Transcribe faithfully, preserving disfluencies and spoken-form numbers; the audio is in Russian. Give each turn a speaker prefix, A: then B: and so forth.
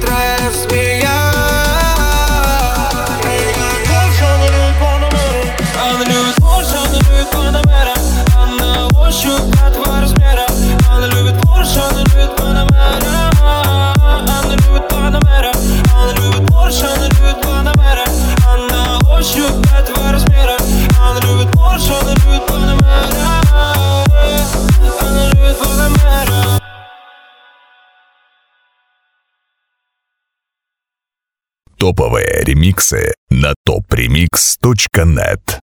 A: быстрая змея.
B: Она любит Порш, она любит Панамера. Она ощупь пятого размера. Она любит Порш, она любит Панамера. Она любит Панамера. Она любит Порш, она любит Панамера. Она ощупь пятого размера. Она любит Порш, она любит Панамера. Она любит Панамера.
C: Топовые ремиксы на топ ремикс точка нет.